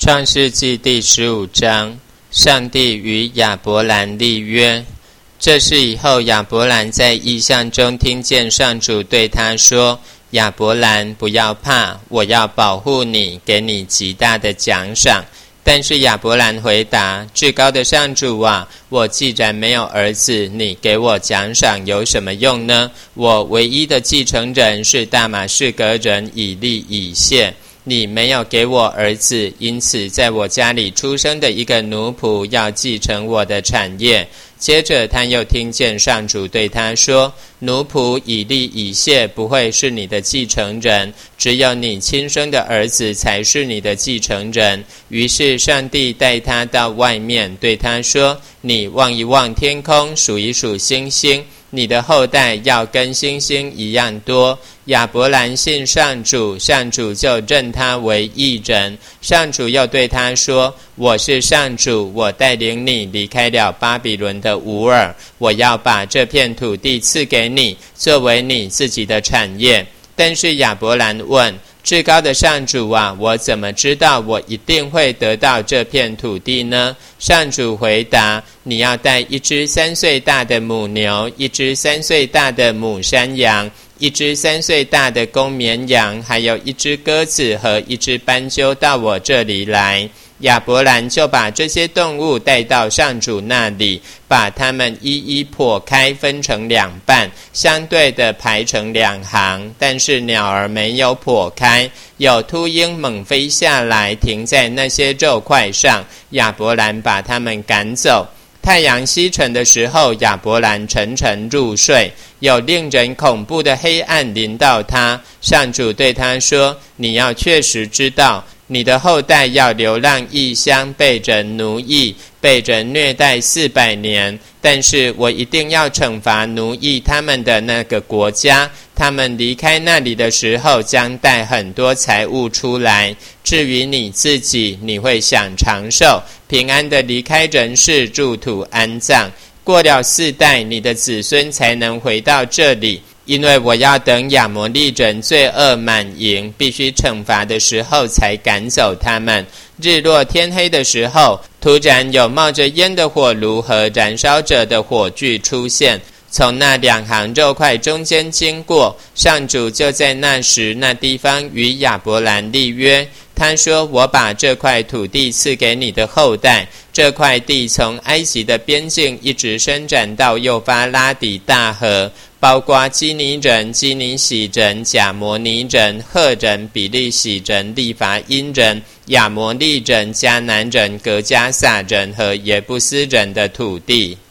创世纪第15章，上帝与亚伯兰立约。这事以后，亚伯兰在异象中听见上主对他说：亚伯兰，不要怕，我要保护你，给你极大的奖赏。但是亚伯兰回答：至高的上主啊，我既然没有儿子，你给我奖赏有什么用呢？我唯一的继承人是大马士革人以利以谢。你没有给我儿子，因此在我家里出生的一个奴仆要继承我的产业。接着他又听见上主对他说：奴仆以利以谢不会是你的继承人，只有你亲生的儿子才是你的继承人。于是上帝带他到外面，对他说：你望一望天空，数一数星星，你的后代要跟星星一样多。亚伯兰信上主，上主就认他为义人。上主又对他说：我是上主，我带领你离开了巴比伦的乌尔，我要把这片土地赐给你，作为你自己的产业。但是亚伯兰问：至高的上主啊，我怎么知道我一定会得到这片土地呢？上主回答：你要带一只3岁大的母牛，一只3岁大的母山羊，一只3岁大的公绵羊，还有一只鸽子和一只斑鸠到我这里来。亚伯兰就把这些动物带到上主那里，把它们一一剖开，分成2半，相对的排成2行。但是鸟儿没有剖开，有秃鹰猛飞下来，停在那些肉块上。亚伯兰把它们赶走。太阳西沉的时候，亚伯兰沉沉入睡，有令人恐怖的黑暗临到他。上主对他说：你要确实知道，你的后代要流浪异乡，被人奴役，被人虐待400年。但是我一定要惩罚奴役他们的那个国家，他们离开那里的时候将带很多财物出来。至于你自己，你会享长寿，平安的离开人世，入土安葬。过了4代，你的子孙才能回到这里，因为我要等亚摩利人罪恶满盈，必须惩罚的时候才赶走他们。日落天黑的时候，突然有冒着烟的火炉和燃烧着的火炬出现，从那2行肉块中间经过。上主就在那时那地方与亚伯兰立约。他说：我把这块土地赐给你的后代。这块地从埃及的边境一直伸展到幼发拉底大河，包括基尼人、基尼喜人、甲摩尼人、赫人、比利洗人、利伐因人、亚摩利人、迦南人、革迦撒人和耶布斯人的土地。